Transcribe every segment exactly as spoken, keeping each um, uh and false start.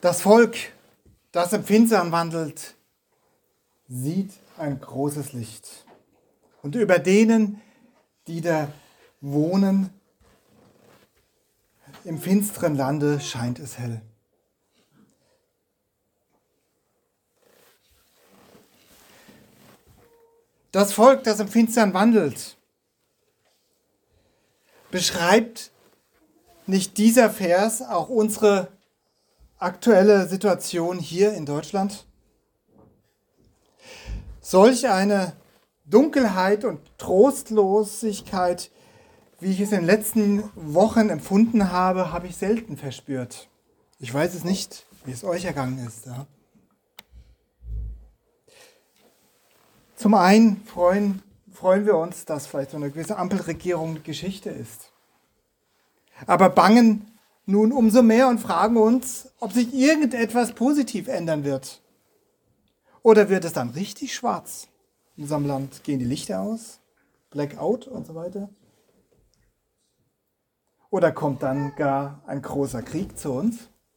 Das Volk, das im Finstern wandelt, sieht ein großes Licht. Und über denen, die da wohnen, im finsteren Lande scheint es hell. Das Volk, das im Finstern wandelt, beschreibt nicht dieser Vers auch unsere aktuelle Situation hier in Deutschland? Solch eine Dunkelheit und Trostlosigkeit, wie ich es in den letzten Wochen empfunden habe, habe ich selten verspürt. Ich weiß es nicht, wie es euch ergangen ist. Ja. Zum einen freuen, freuen wir uns, dass vielleicht so eine gewisse Ampelregierung Geschichte ist. Aber bangen nun umso mehr und fragen uns, ob sich irgendetwas positiv ändern wird. Oder wird es dann richtig schwarz? In unserem Land gehen die Lichter aus, Blackout und so weiter. Oder kommt dann gar ein großer Krieg zu uns?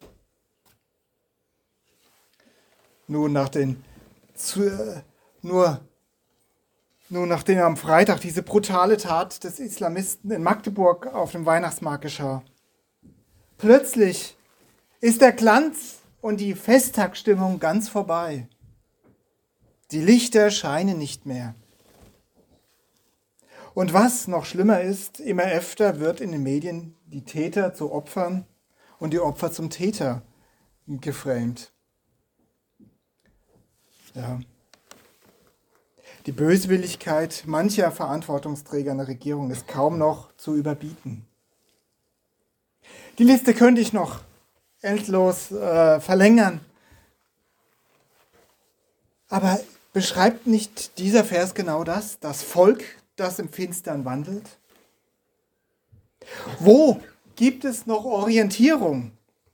Nun nach den, zu, nur, nun nachdem am Freitag diese brutale Tat des Islamisten in Magdeburg auf dem Weihnachtsmarkt geschah. Plötzlich ist der Glanz und die Festtagsstimmung ganz vorbei. Die Lichter scheinen nicht mehr. Und was noch schlimmer ist, immer öfter wird in den Medien die Täter zu Opfern und die Opfer zum Täter geframed. Ja. Die Böswilligkeit mancher Verantwortungsträger in der Regierung ist kaum noch zu überbieten. Die Liste könnte ich noch endlos äh, verlängern. Aber beschreibt nicht dieser Vers genau das? Das Volk, das im Finstern wandelt? Wo gibt es noch Orientierung?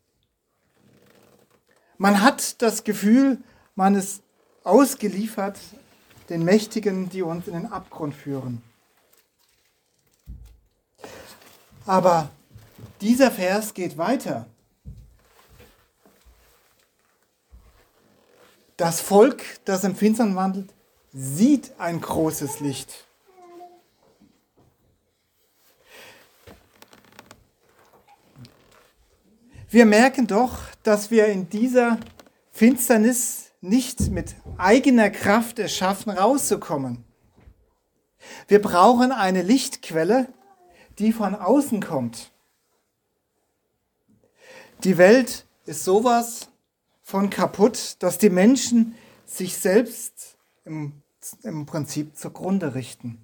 Man hat das Gefühl, man ist ausgeliefert den Mächtigen, die uns in den Abgrund führen. Aber dieser Vers geht weiter. Das Volk, das im Finstern wandelt, sieht ein großes Licht. Wir merken doch, dass wir in dieser Finsternis nicht mit eigener Kraft es schaffen, rauszukommen. Wir brauchen eine Lichtquelle, die von außen kommt. Die Welt ist sowas von kaputt, dass die Menschen sich selbst im, im Prinzip zugrunde richten.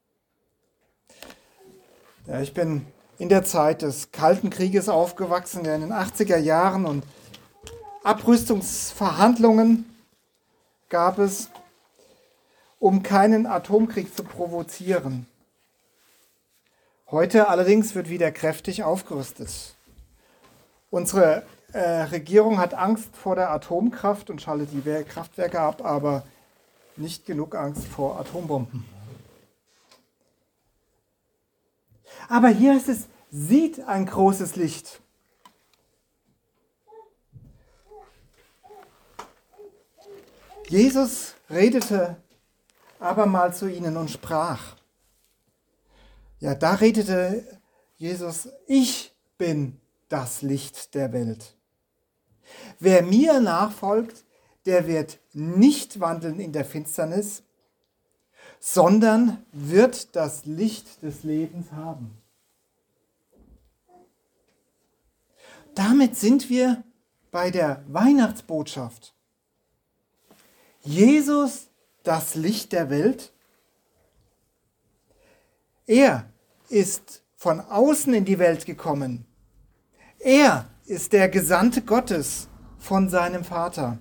Ja, ich bin in der Zeit des Kalten Krieges aufgewachsen, ja in den achtziger Jahren, und Abrüstungsverhandlungen gab es, um keinen Atomkrieg zu provozieren. Heute allerdings wird wieder kräftig aufgerüstet. Unsere äh, Regierung hat Angst vor der Atomkraft und schaltet die Kraftwerke ab, aber nicht genug Angst vor Atombomben. Aber hier ist es, sieht ein großes Licht. Jesus redete abermals zu ihnen und sprach. Ja, da redete Jesus, ich bin das Licht der Welt. Wer mir nachfolgt, der wird nicht wandeln in der Finsternis, sondern wird das Licht des Lebens haben. Damit sind wir bei der Weihnachtsbotschaft. Jesus, das Licht der Welt. Er ist von außen in die Welt gekommen. Er ist der Gesandte Gottes von seinem Vater.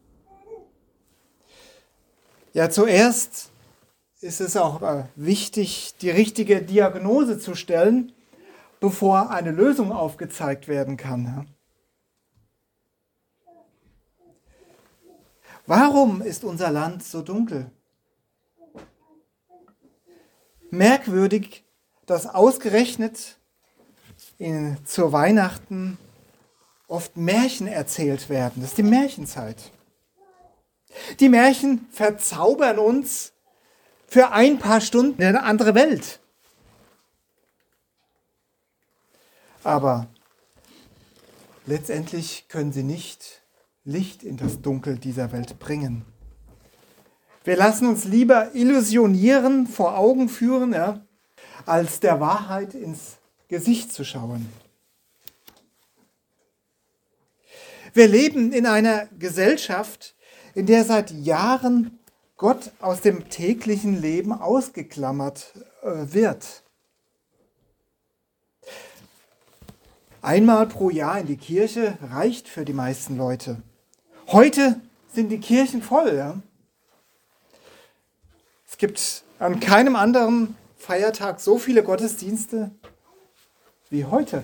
Ja, zuerst ist es auch wichtig, die richtige Diagnose zu stellen, bevor eine Lösung aufgezeigt werden kann. Warum ist unser Land so dunkel? Merkwürdig, dass ausgerechnet in, zur Weihnachten oft Märchen erzählt werden. Das ist die Märchenzeit. Die Märchen verzaubern uns für ein paar Stunden in eine andere Welt. Aber letztendlich können sie nicht Licht in das Dunkel dieser Welt bringen. Wir lassen uns lieber illusionieren, vor Augen führen, ja, als der Wahrheit ins Gesicht zu schauen. Wir leben in einer Gesellschaft, in der seit Jahren Gott aus dem täglichen Leben ausgeklammert äh, wird. Einmal pro Jahr in die Kirche reicht für die meisten Leute. Heute sind die Kirchen voll. Ja? Es gibt an keinem anderen Feiertag so viele Gottesdienste wie heute.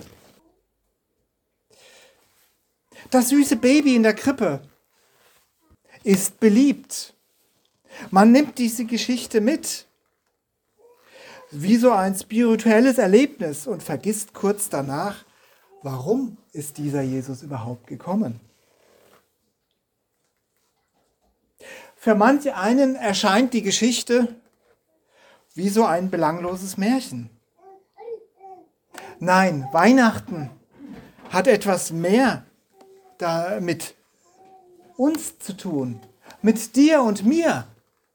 Das süße Baby in der Krippe ist beliebt. Man nimmt diese Geschichte mit, wie so ein spirituelles Erlebnis und vergisst kurz danach, warum ist dieser Jesus überhaupt gekommen. Für manch einen erscheint die Geschichte wie so ein belangloses Märchen. Nein, Weihnachten hat etwas mehr da mit uns zu tun, mit dir und mir.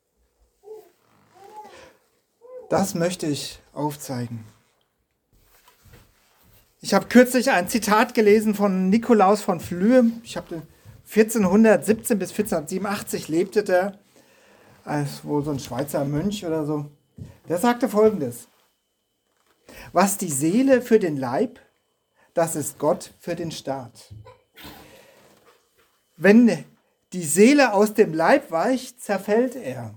Das möchte ich aufzeigen. Ich habe kürzlich ein Zitat gelesen von Nikolaus von Flüe. Ich habe vierzehnhundertsiebzehn bis vierzehnhundertsiebenundachtzig lebte der, als wohl so ein Schweizer Mönch oder so. Der sagte Folgendes: Was die Seele für den Leib, das ist Gott für den Staat. Wenn die Seele aus dem Leib weicht, zerfällt er.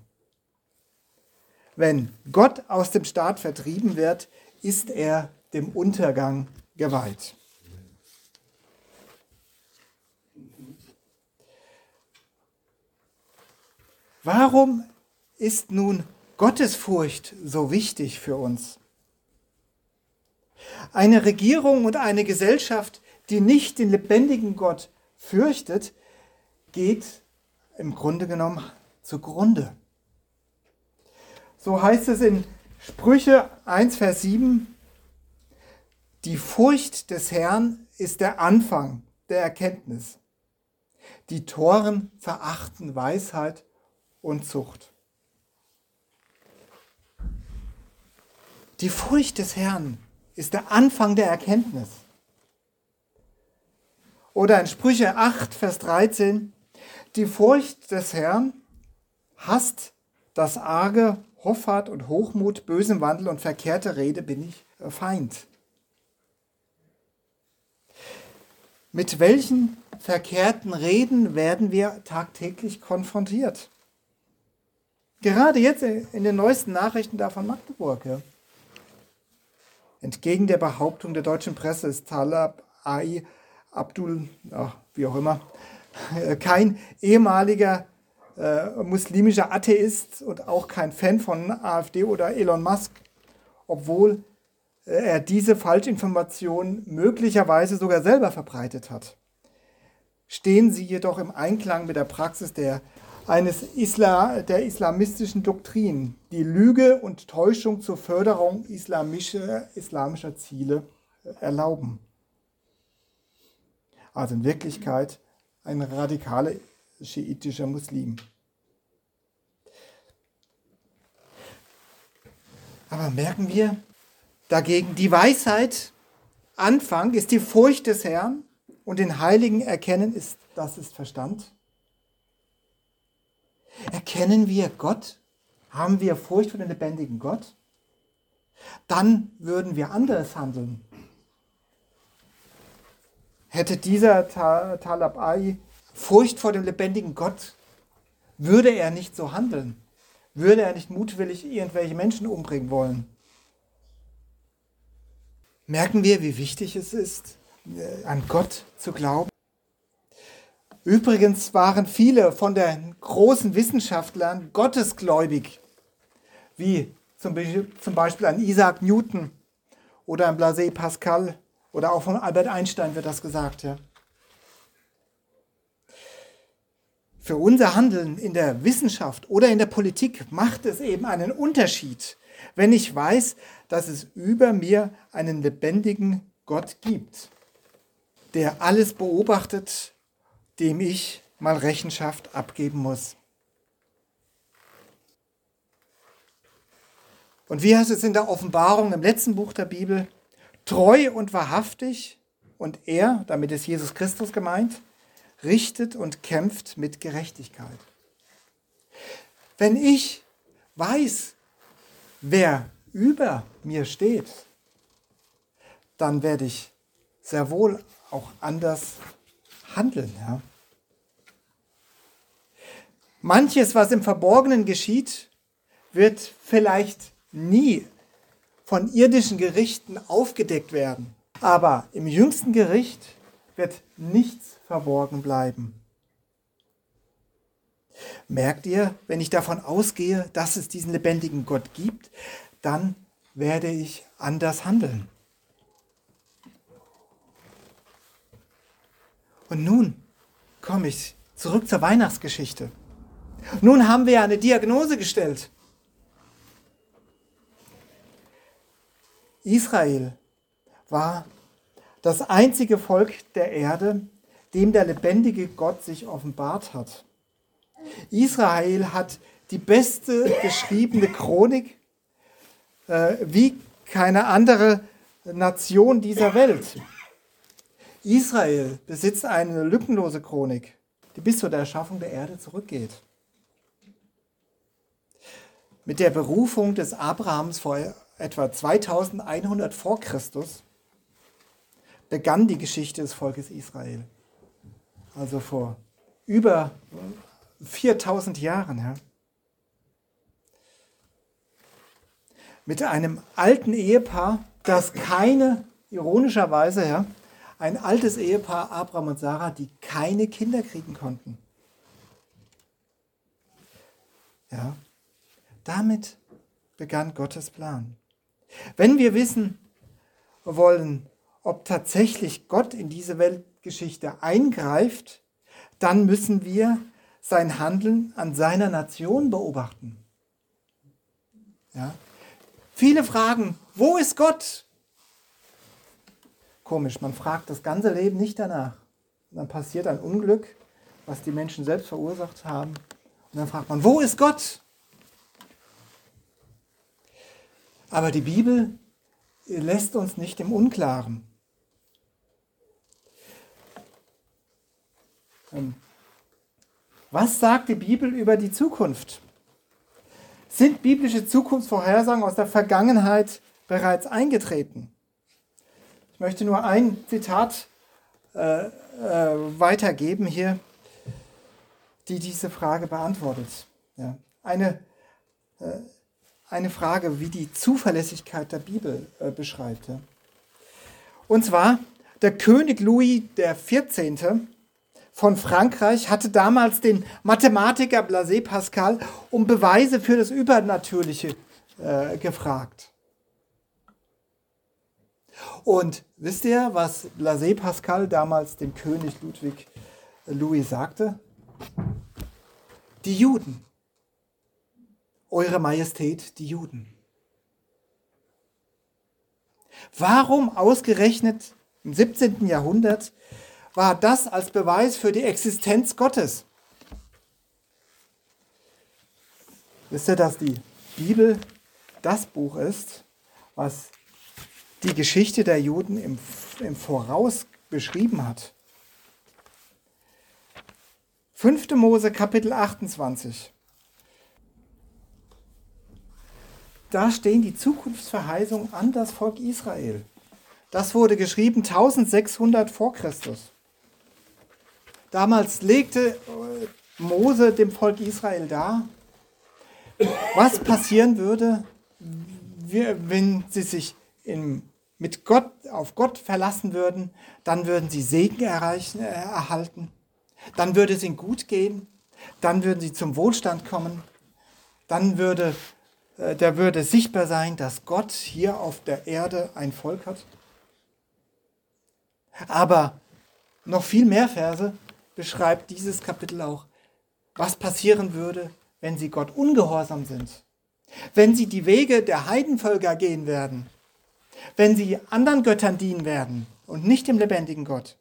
Wenn Gott aus dem Staat vertrieben wird, ist er dem Untergang geweiht. Warum ist nun Gottesfurcht so wichtig für uns? Eine Regierung und eine Gesellschaft, die nicht den lebendigen Gott fürchtet, geht im Grunde genommen zugrunde. So heißt es in Sprüche eins, Vers sieben, die Furcht des Herrn ist der Anfang der Erkenntnis. Die Toren verachten Weisheit und Zucht. Die Furcht des Herrn ist der Anfang der Erkenntnis. Oder in Sprüche acht, Vers dreizehn, die Furcht des Herrn hasst das arge, Hoffart und Hochmut, bösem Wandel und verkehrte Rede bin ich Feind. Mit welchen verkehrten Reden werden wir tagtäglich konfrontiert? Gerade jetzt in den neuesten Nachrichten da von Magdeburg. Ja. Entgegen der Behauptung der deutschen Presse ist Talab Ai Abdul, ach, wie auch immer, kein ehemaliger äh, muslimischer Atheist und auch kein Fan von AfD oder Elon Musk, obwohl äh, er diese Falschinformation möglicherweise sogar selber verbreitet hat. Stehen sie jedoch im Einklang mit der Praxis der, eines Isla, der islamistischen Doktrin, die Lüge und Täuschung zur Förderung islamischer, islamischer Ziele erlauben. Also in Wirklichkeit ein radikaler schiitischer Muslim. Aber merken wir dagegen, die Weisheit, Anfang ist die Furcht des Herrn und den Heiligen erkennen, ist, das ist Verstand. Erkennen wir Gott? Haben wir Furcht vor dem lebendigen Gott? Dann würden wir anders handeln. Hätte dieser Talab Ai Furcht vor dem lebendigen Gott, würde er nicht so handeln. Würde er nicht mutwillig irgendwelche Menschen umbringen wollen. Merken wir, wie wichtig es ist, an Gott zu glauben? Übrigens waren viele von den großen Wissenschaftlern gottesgläubig, wie zum Beispiel an Isaac Newton oder an Blaise Pascal oder auch von Albert Einstein wird das gesagt. Ja. für unser Handeln in der Wissenschaft oder in der Politik macht es eben einen Unterschied, wenn ich weiß, dass es über mir einen lebendigen Gott gibt, der alles beobachtet, dem ich mal Rechenschaft abgeben muss. Und wie heißt es in der Offenbarung im letzten Buch der Bibel? Treu und wahrhaftig, und er, damit ist Jesus Christus gemeint, richtet und kämpft mit Gerechtigkeit. Wenn ich weiß, wer über mir steht, dann werde ich sehr wohl auch anders handeln. Ja? Manches, was im Verborgenen geschieht, wird vielleicht nie von irdischen Gerichten aufgedeckt werden. Aber im jüngsten Gericht wird nichts verborgen bleiben. Merkt ihr, wenn ich davon ausgehe, dass es diesen lebendigen Gott gibt, dann werde ich anders handeln. Und nun komme ich zurück zur Weihnachtsgeschichte. Nun haben wir eine Diagnose gestellt. Israel war das einzige Volk der Erde, dem der lebendige Gott sich offenbart hat. Israel hat die beste geschriebene Chronik äh, wie keine andere Nation dieser Welt. Israel besitzt eine lückenlose Chronik, die bis zu der Erschaffung der Erde zurückgeht. Mit der Berufung des Abrahams vor etwa zweitausendeinhundert vor Christus begann die Geschichte des Volkes Israel. Also vor über viertausend Jahren. Ja. Mit einem alten Ehepaar, das keine, ironischerweise, ja, ein altes Ehepaar, Abraham und Sarah, die keine Kinder kriegen konnten. Ja, damit begann Gottes Plan. Wenn wir wissen wollen, ob tatsächlich Gott in diese Weltgeschichte eingreift, dann müssen wir sein Handeln an seiner Nation beobachten. Ja? Viele fragen, wo ist Gott? Komisch, man fragt das ganze Leben nicht danach. Und dann passiert ein Unglück, was die Menschen selbst verursacht haben. Und dann fragt man, wo ist Gott? Aber die Bibel lässt uns nicht im Unklaren. Was sagt die Bibel über die Zukunft? Sind biblische Zukunftsvorhersagen aus der Vergangenheit bereits eingetreten? Ich möchte nur ein Zitat äh, äh, weitergeben hier, die diese Frage beantwortet. Ja. Eine, äh, eine Frage, wie die Zuverlässigkeit der Bibel äh, beschreibt. Ja. Und zwar, der König Louis der Vierzehnte von Frankreich hatte damals den Mathematiker Blaise Pascal um Beweise für das Übernatürliche äh, gefragt. Und wisst ihr, was Blaise Pascal damals dem König Ludwig äh, Louis sagte? Die Juden. Eure Majestät, die Juden. Warum ausgerechnet im siebzehnten Jahrhundert war das als Beweis für die Existenz Gottes? Wisst ihr, dass die Bibel das Buch ist, was die Geschichte der Juden im, im Voraus beschrieben hat? fünfte Mose Kapitel achtundzwanzig. Da stehen die Zukunftsverheißungen an das Volk Israel. Das wurde geschrieben eintausendsechshundert vor Christus. Damals legte Mose dem Volk Israel dar, was passieren würde, wenn sie sich in, mit Gott, auf Gott verlassen würden. Dann würden sie Segen erreichen, äh, erhalten. Dann würde es ihnen gut gehen. Dann würden sie zum Wohlstand kommen. Dann würde, äh, da würde sichtbar sein, dass Gott hier auf der Erde ein Volk hat. Aber noch viel mehr Verse beschreibt dieses Kapitel auch, was passieren würde, wenn sie Gott ungehorsam sind, wenn sie die Wege der Heidenvölker gehen werden, wenn sie anderen Göttern dienen werden und nicht dem lebendigen Gott.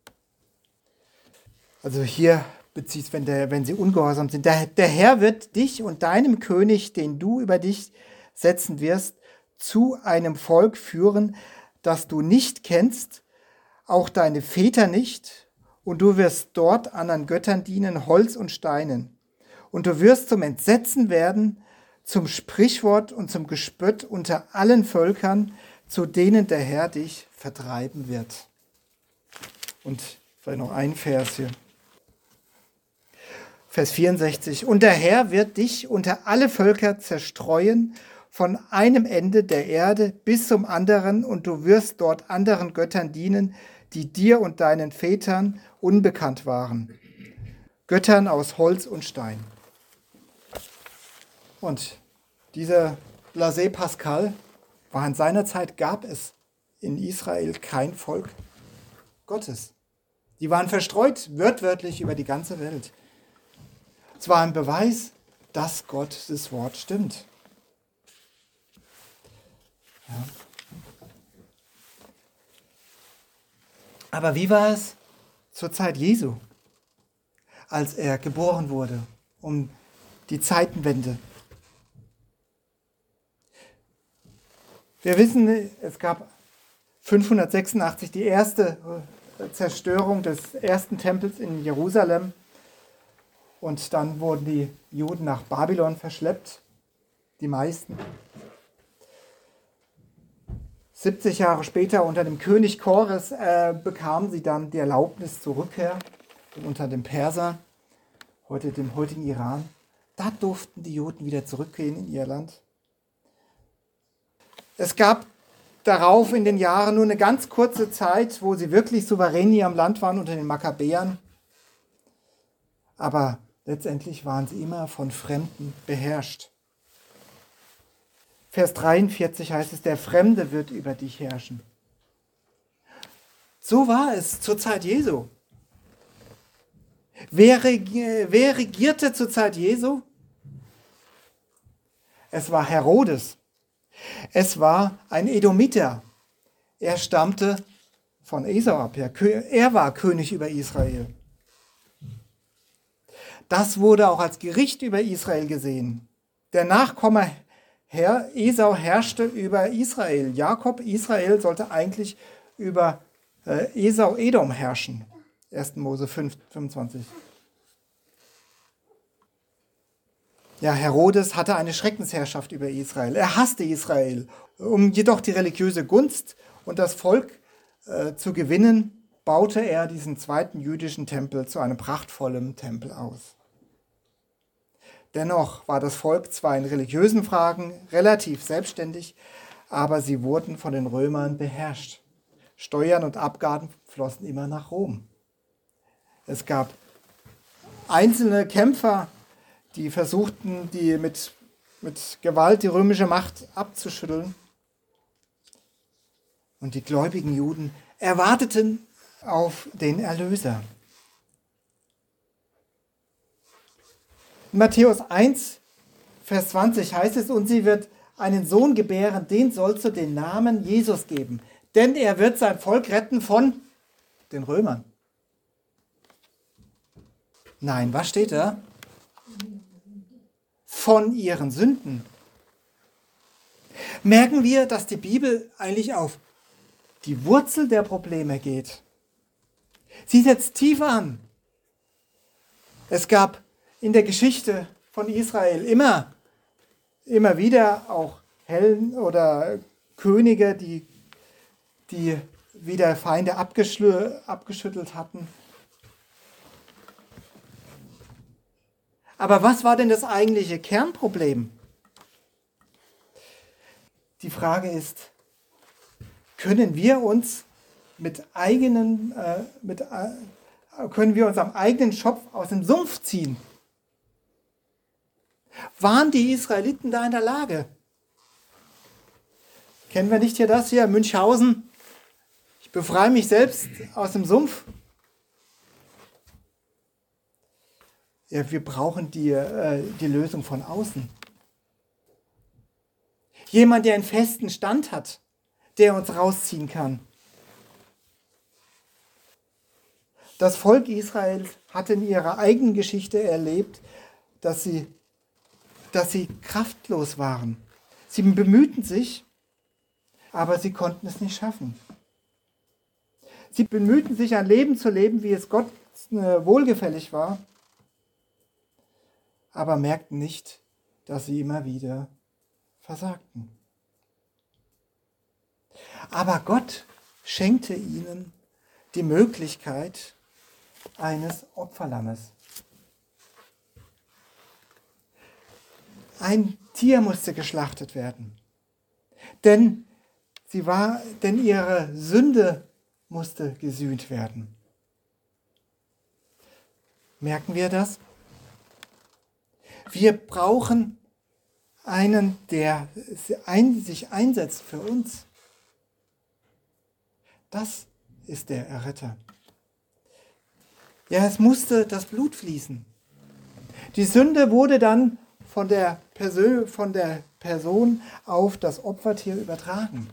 Also hier bezieht es, wenn, der, wenn sie ungehorsam sind. Der, der Herr wird dich und deinem König, den du über dich setzen wirst, zu einem Volk führen, das du nicht kennst, auch deine Väter nicht, und du wirst dort anderen Göttern dienen, Holz und Steinen. Und du wirst zum Entsetzen werden, zum Sprichwort und zum Gespött unter allen Völkern, zu denen der Herr dich vertreiben wird. Und vielleicht noch ein Vers hier. Vers vierundsechzig. Und der Herr wird dich unter alle Völker zerstreuen, von einem Ende der Erde bis zum anderen, und du wirst dort anderen Göttern dienen, die dir und deinen Vätern unbekannt waren. Göttern aus Holz und Stein. Und dieser Blaise Pascal war in seiner Zeit, gab es in Israel kein Volk Gottes. Die waren verstreut, wörtwörtlich über die ganze Welt. Es war ein Beweis, dass Gottes Wort stimmt. Ja. Aber wie war es zur Zeit Jesu, als er geboren wurde, um die Zeitenwende? Wir wissen, es gab fünfhundertsechsundachtzig die erste Zerstörung des ersten Tempels in Jerusalem, und dann wurden die Juden nach Babylon verschleppt, die meisten. siebzig Jahre später unter dem König Chores äh, bekamen sie dann die Erlaubnis zur Rückkehr, und unter dem Perser, heute dem heutigen Iran. Da durften die Juden wieder zurückgehen in ihr Land. Es gab darauf in den Jahren nur eine ganz kurze Zeit, wo sie wirklich souverän hier am Land waren unter den Makkabäern. Aber letztendlich waren sie immer von Fremden beherrscht. Vers dreiundvierzig heißt es, der Fremde wird über dich herrschen. So war es zur Zeit Jesu. Wer, regi- wer regierte zur Zeit Jesu? Es war Herodes. Es war ein Edomiter. Er stammte von Esau ab. Er war König über Israel. Das wurde auch als Gericht über Israel gesehen. Der Nachkomme Herr Esau herrschte über Israel. Jakob, Israel, sollte eigentlich über äh, Esau, Edom herrschen. erster Mose fünf, fünfundzwanzig. Ja, Herodes hatte eine Schreckensherrschaft über Israel. Er hasste Israel. Um jedoch die religiöse Gunst und das Volk äh, zu gewinnen, baute er diesen zweiten jüdischen Tempel zu einem prachtvollen Tempel aus. Dennoch war das Volk zwar in religiösen Fragen relativ selbstständig, aber sie wurden von den Römern beherrscht. Steuern und Abgaben flossen immer nach Rom. Es gab einzelne Kämpfer, die versuchten, die mit, mit Gewalt die römische Macht abzuschütteln. Und die gläubigen Juden erwarteten auf den Erlöser. In Matthäus eins, Vers zwanzig heißt es, und sie wird einen Sohn gebären, den sollst du den Namen Jesus geben, denn er wird sein Volk retten von den Römern. Nein, was steht da? Von ihren Sünden. Merken wir, dass die Bibel eigentlich auf die Wurzel der Probleme geht. Sie setzt tief an. Es gab in der Geschichte von Israel immer, immer wieder auch Helden oder Könige, die, die wieder Feinde abgeschlü- abgeschüttelt hatten. Aber was war denn das eigentliche Kernproblem? Die Frage ist, können wir uns mit eigenen, äh, mit, äh, können wir uns am eigenen Schopf aus dem Sumpf ziehen? Waren die Israeliten da in der Lage? Kennen wir nicht hier das hier, Münchhausen? Ich befreie mich selbst aus dem Sumpf. Ja, wir brauchen die, äh, die Lösung von außen. Jemand, der einen festen Stand hat, der uns rausziehen kann. Das Volk Israel hat in ihrer eigenen Geschichte erlebt, dass sie, dass sie kraftlos waren. Sie bemühten sich, aber sie konnten es nicht schaffen. Sie bemühten sich, ein Leben zu leben, wie es Gott wohlgefällig war, aber merkten nicht, dass sie immer wieder versagten. Aber Gott schenkte ihnen die Möglichkeit eines Opferlammes. Ein Tier musste geschlachtet werden, denn, sie war, denn ihre Sünde musste gesühnt werden. Merken wir das? Wir brauchen einen, der sich einsetzt für uns. Das ist der Erretter. Ja, es musste das Blut fließen. Die Sünde wurde dann von der Person, von der Person auf das Opfertier übertragen.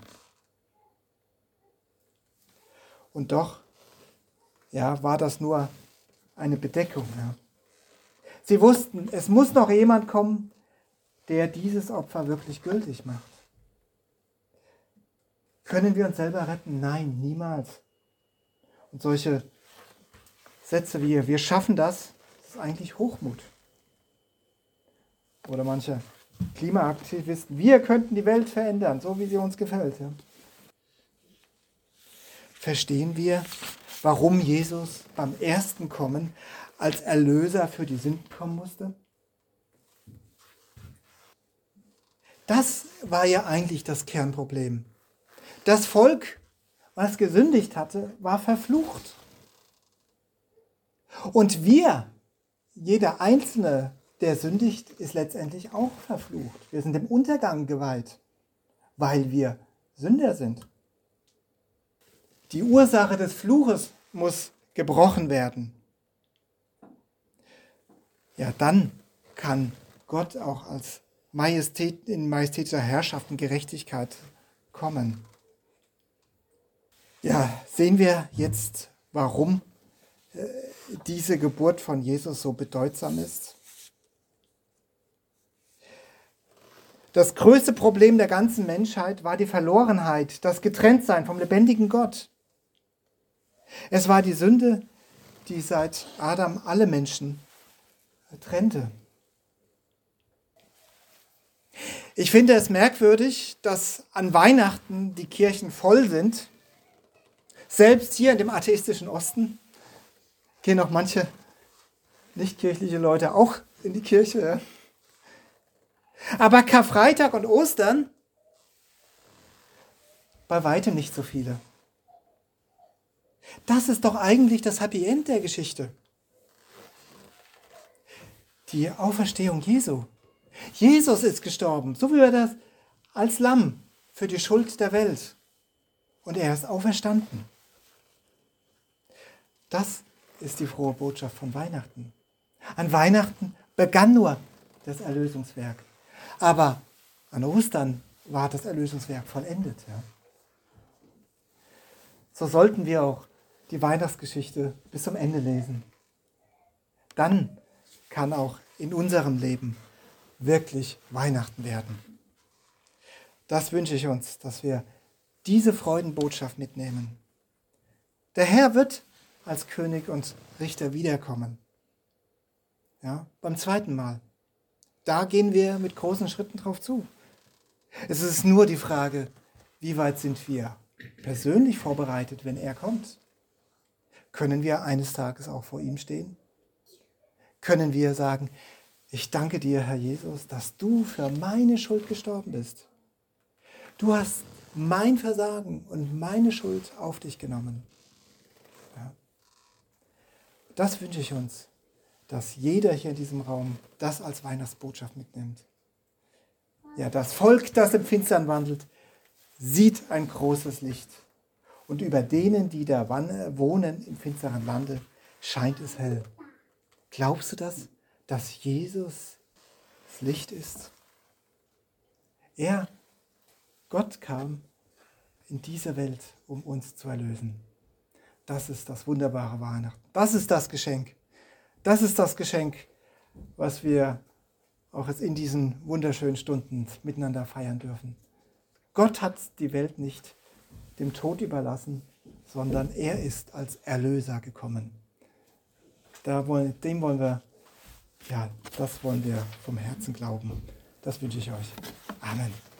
Und doch, ja, war das nur eine Bedeckung. Ja. Sie wussten, es muss noch jemand kommen, der dieses Opfer wirklich gültig macht. Können wir uns selber retten? Nein, niemals. Und solche Sätze wie wir schaffen das, das ist eigentlich Hochmut. Oder manche Klimaaktivisten, wir könnten die Welt verändern, so wie sie uns gefällt. Ja. Verstehen wir, warum Jesus beim ersten Kommen als Erlöser für die Sünden kommen musste? Das war ja eigentlich das Kernproblem. Das Volk, was gesündigt hatte, war verflucht. Und wir, jeder Einzelne, der sündigt, ist letztendlich auch verflucht. Wir sind dem Untergang geweiht, weil wir Sünder sind. Die Ursache des Fluches muss gebrochen werden. Ja, dann kann Gott auch als Majestät, in majestätischer Herrschaft und Gerechtigkeit kommen. Ja, sehen wir jetzt, warum äh, diese Geburt von Jesus so bedeutsam ist. Das größte Problem der ganzen Menschheit war die Verlorenheit, das Getrenntsein vom lebendigen Gott. Es war die Sünde, die seit Adam alle Menschen trennte. Ich finde es merkwürdig, dass an Weihnachten die Kirchen voll sind. Selbst hier in dem atheistischen Osten gehen auch manche nichtkirchliche Leute auch in die Kirche. Aber Karfreitag und Ostern bei weitem nicht so viele. Das ist doch eigentlich das Happy End der Geschichte. Die Auferstehung Jesu. Jesus ist gestorben, so wie er das als Lamm für die Schuld der Welt. Und er ist auferstanden. Das ist die frohe Botschaft von Weihnachten. An Weihnachten begann nur das Erlösungswerk. Aber an Ostern war das Erlösungswerk vollendet. Ja. So sollten wir auch die Weihnachtsgeschichte bis zum Ende lesen. Dann kann auch in unserem Leben wirklich Weihnachten werden. Das wünsche ich uns, dass wir diese Freudenbotschaft mitnehmen. Der Herr wird als König und Richter wiederkommen. Ja, beim zweiten Mal. Da gehen wir mit großen Schritten drauf zu. Es ist nur die Frage, wie weit sind wir persönlich vorbereitet, wenn er kommt? Können wir eines Tages auch vor ihm stehen? Können wir sagen, ich danke dir, Herr Jesus, dass du für meine Schuld gestorben bist. Du hast mein Versagen und meine Schuld auf dich genommen. Ja. Das wünsche ich uns, dass jeder hier in diesem Raum das als Weihnachtsbotschaft mitnimmt. Ja, das Volk, das im Finstern wandelt, sieht ein großes Licht. Und über denen, die da wohnen im finsteren Lande, scheint es hell. Glaubst du das? dass Jesus das Licht ist. Er, Gott kam in diese Welt, um uns zu erlösen. Das ist das wunderbare Weihnachten. Das ist das Geschenk. Das ist das Geschenk, was wir auch jetzt in diesen wunderschönen Stunden miteinander feiern dürfen. Gott hat die Welt nicht dem Tod überlassen, sondern er ist als Erlöser gekommen. Da wollen, dem wollen wir, ja, das wollen wir vom Herzen glauben. Das wünsche ich euch. Amen.